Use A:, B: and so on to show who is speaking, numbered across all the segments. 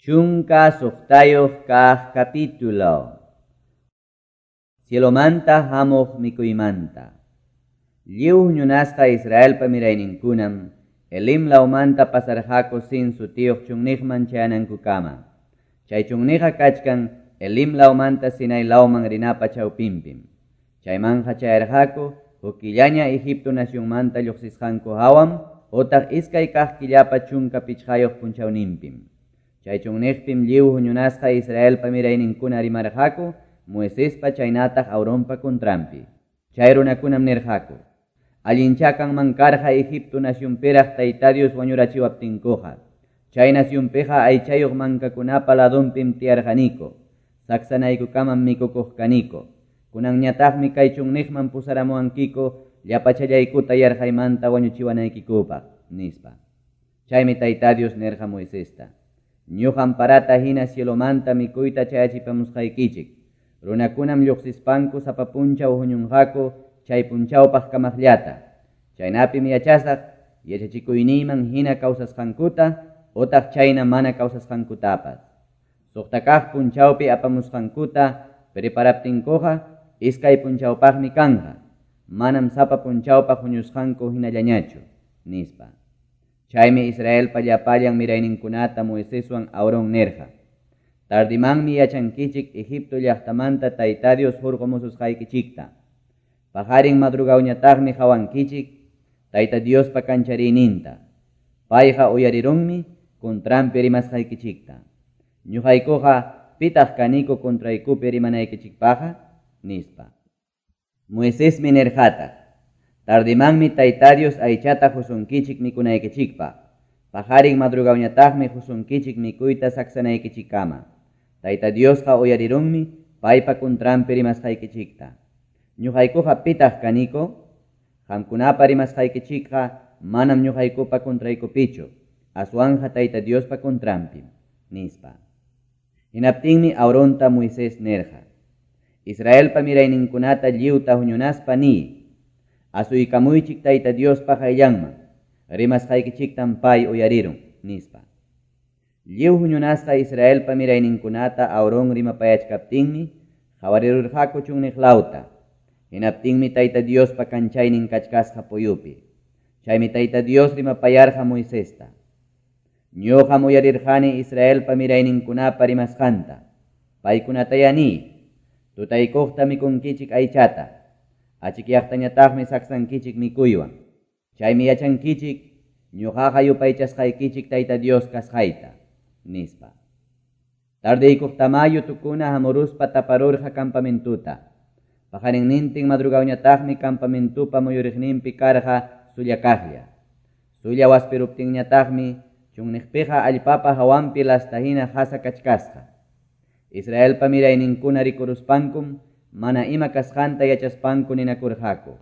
A: Chunka suqtayuq kaq capítulo. Cielomanta hamuq mikuymanta. Lliw ñunasqa Israelpa mirayninkunam Elim lawmanta pasarqaku sin sutiyuq chunniqman chayanankukama. Chay chunniqa kachkan Elim lawmanta Sinai lawman rinapa chawpinpim. Chaymanja chayarqaku huk killaña Egipto nacionmanta lluqsisqanku hawam utaq iskay kaq killapa chunka pichqayuq punchawninpim. Chay chunniqpim lliw huñunasqa Israelpa mirayninkuna rimarqaku Moisespa chaynataq Aaronpa contrampi. Chay runakunam nirqaku: allinchakanman karqa Egipto nacionpiraq Tayta Dios wañurachiwaptinkuqa. Chay nacionpiqa aychayuq mankakunapa ladunpim tiyarqaniku, saksanaykukamam mikukuq kaniku. Kunanñataqmi kay chunniqman pusaramuwankiku llapachallaykuta yarqaymanta wañuchiwanaykikupaq nispa. Chaymi Tayta Dios nirqa Moisesta: ñuqam parata hina cielomanta mikuyta chayachipamusqaykichik. Runakunam lluqsispanku sapa punchaw huñunqaku chay punchawpaq kamaqllata. Chaynapim yachasaq yachachikuyniyman hina kawsasqankuta utaq chayna mana kawsasqankutapas. Suqta kaq punchawpi apamusqankuta preparaptinkuqa iskay punchawpaqmi kanqa, manam sapa punchawpaq huñusqanku hinallañachu nispa. Chaymi Israelpa llapallan mirayninkunata Moiseswan Aaron nirqa: tardimanmi yachankichik Egipto llaqtamanta Tayta Dios hurqumususqaykichikta. Pajarin madrugawñataqmi hawankichik Tayta Diospa kanchariyninta. Payqa uyarirunmi contrampi rimasqaykichikta. Ñuqaykuqa pitaq kaniku contraykupi rimanaykichikpaqa nispa. Moisesmi nirqata: tardimanmi Tayta Dios aychata husunkichik mikunaykichikpaq. Pajarin madrugawñataqmi husunkichik mikuyta saksanaykichikkama. Tayta Diosqa uyarirunmi paypa contrampi rimasqaykichikta. Ñuqaykuqa pitaq kaniku, qamkunapa rimasqaykichikqa manam ñuqaykupa contraykupichu, aswanja Tayta Diospa contrampim nispa. Hinaptinmi Aaronta Moisés nirqa: Israelpa mirayninkunata lliwta huñunaspa niy: asuykamuychik Tayta Diospa qayllanman, rimasqaykichiktam pay uyarirun nispa. Lliw huñunasqa Israelpa mirayninkunata Aaron rimapayachkaptinmi qawarirurqaku chunniqlawta. Hinaptinmi Tayta Diospa kanchaynin kachkasqa puyupi. Chaymi Tayta Dios rimapayarqa Moisesta: ñuqam uyarirqani Israelpa mirayninkunapa rimasqanta. Paykunataya niy: tutaykuqta mikunkichik aychata, achikyaqtañataqmi saksankichik mikuywan. Chaymi yachankichik ñuqaqa yupaychasqaykichik Tayta Dios kasqayta nispa. Tardiykuqtama yutukuna hamuruspa taparurqa campamentuta. Pajarinnintin madrugawñataqmi campamentupa muyuriqninpi karqa sulla kaqlla. Sulla waspiruptinñataqmi chunniqpiqa allpapa hawanpi lastahina hasa kachkasqa. Israelpa mirayninkuna rikuruspankum mana ima kasqanta yachaspanku ninakurqaku: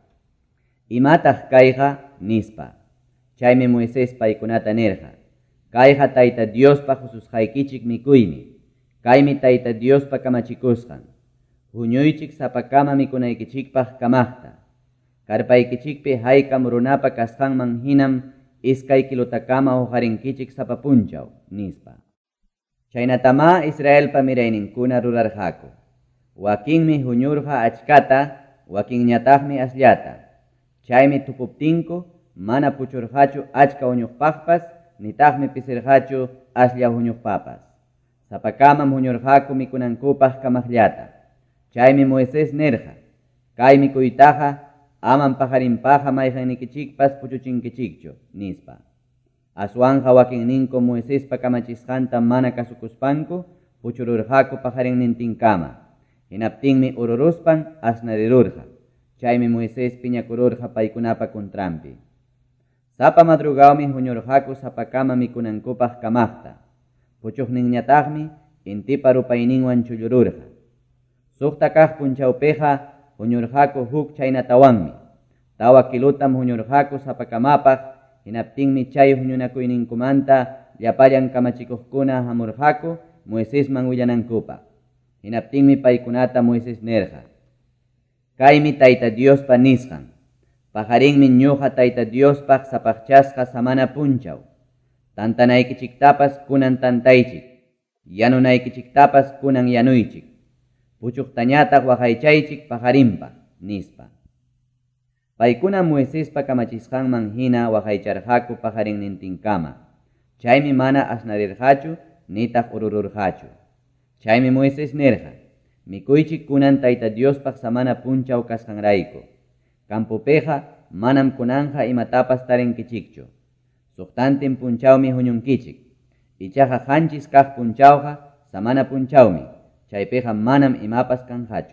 A: imataq kayqa nispa. Chaymi Moisés paykunata nirqa: kayqa Tayta Diospa hususqaykichik mikuymi. Kaymi Tayta Diospa kamachikusqan: huñuychik sapakama mikunaykichikpaq kamaqta. Karpaykichikpi haykam runapa kasqanman hinam iskay kilutakama huqarinkichik sapa punchaw nispa. Chaynatama Israelpa mirayninkuna rurarqaku. Wakinmi huñurqa achkata, wakinñataqmi asllata. Chaymi tupuptinku mana puchurqachu achka huñuqpaqpas, nitaqmi pisirqachu aslla huñuqpapas. Sapakamam huñurqaku mikunankupaq kamaqllata. Chaymi Moisés nirqa: kay mikuytaqa aman pajarinpaqa mayqannikichikpas puchuchinkichikchu nispa. Aswanja wakinninku Moisespa kamachisqanta mana kasukuspanku puchururqaku pajarinnintinkama. Hinaptinmi ururuspan asnarirurqa. Chaymi Moisés piñakururqa paykunapa contrampi. Sapa madrugawmi huñurqaku sapakama mikunankupaq kamaqta. Puchuqninñataqmi intipa rupayninwan chullururqa. Suqta kaq punchawpiqa huñurqaku huk chaynatawanmi. Tawa kilutam huñurqaku sapakamapaq. Hinaptinmi chay huñunakuyninkumanta llapallan kamachikuqkuna hamurqaku Moisesman willanankupaq. Hinaptinmi paykunata Moisés nirqa: kaymi Tayta Diospa nisqan: pajarinmi ñuqa Tayta Diospaq sapaqchasqa samana punchaw. Tantanaykichiktapas kunan tantaychik. yanunaykichiktapas kunan yanuychik, puchuktañataq waqaychaychik pajarinpaq, nispa. Paykuna Moisespa kamachisqanman hina waqaycharqaku pajarinnintinkama. Chaymi mana asnarirqachu nitaq urururqachu. Chaymi Moises nirqa, mikuychik kunan Tayta Diospaq samana punchaw kasqanrayku. Campopeqa manam kunanja imatapas tarinkichikchu. Suqtantin punchawmi huñunkichik. Ichaqa qanchis kaq punchawqa samana punchawmi. Chaypiqa manam imapas kanjachu.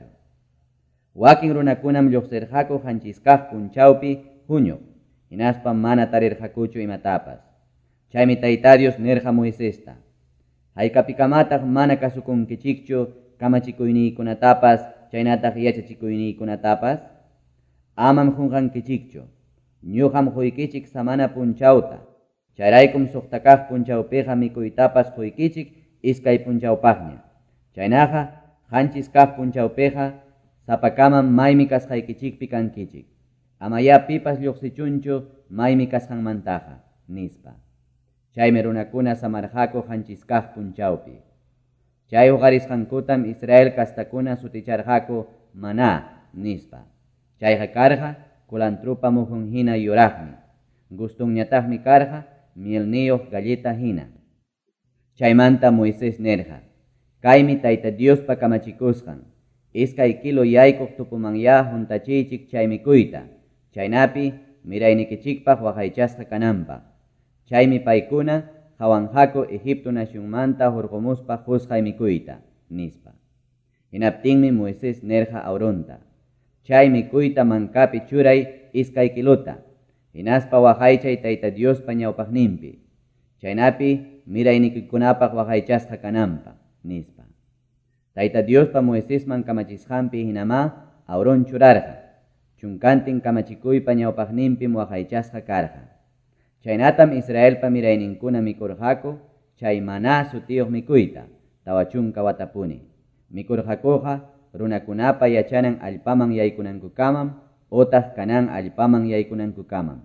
A: Wakin runakunam lluqsirqaku qanchis kaq punchawpi huñuq. Hinaspa mana tarirqakuchu imatapas. Chaymi Tayta Dios nirqa Moisesta, hayk'apikamantaq mana kasukunkichikchu kamachikuyniykunatapas chaynataq yachachikuyniykunatapas. Amam qunqankichikchu. Ñuqam quykichik samana punchawta. Chayraykum suqta kaq punchawpiqa mikuytapas quykichik iskay punchawpaqña. Chaynaqa qanchis kaq punchawpiqa sapakaman maymi kasqaykichikpi kankichik. Amaya pipas lluqsichunchu maymi kasqanmantaqa, nispa. Chaymi runakuna samarqaku qanchis kaq punchawpi. Chay uqarisqankutam Israel kastakuna suticharqaku maná, nispa. Chayqa karqa kulantrupa muhun hina yuraqmi. Gustunñataqmi karqa mielniyuq galleta hina. Chaymanta Moisés nirqa, kaymi Tayta Diospa kamachikusqan. Iskay kilo yaykuq tupumanya juntachiychik chay mikuyta. Chaynapi miraynikichikpaq waqaychasqa kananpaq. Chaymi paykuna hawanqaku Egipto nacionmanta hurqumuspa qusqay mikuyta, nispa. Hinaptinmi Moisés nirqa Aaronta, chay mikuyta mankapi churay iskay kilota. Hinaspa waqaychay Tayta Diospa ñawpaqninpi. Chaynapi miraynikikunapaq waqaychasqa kananpaq, nispa. Tayta Diospa Moisesman kamachisqanpi hinama Aaron churarqa. Chunkantin kamachikuypa ñawpaqninpim waqaychasqa karqa. Chaynatam Israelpa mirayninkuna mikurqaku chay maná sutiyuq mikuyta, tawa chunka watapuni. Mikurqakuqa runakunapa yachanan allpaman yaykunankukamam, otaq kanan allpaman yaykunankukamam.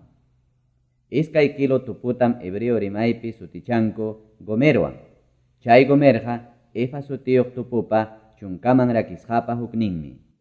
A: Iskay kilo tuputam hebreo rimaypi sutichanku gomerwan. Chay gomerqa Efa sutiyuq tupupa chunkaman rakisqapa hukninmi.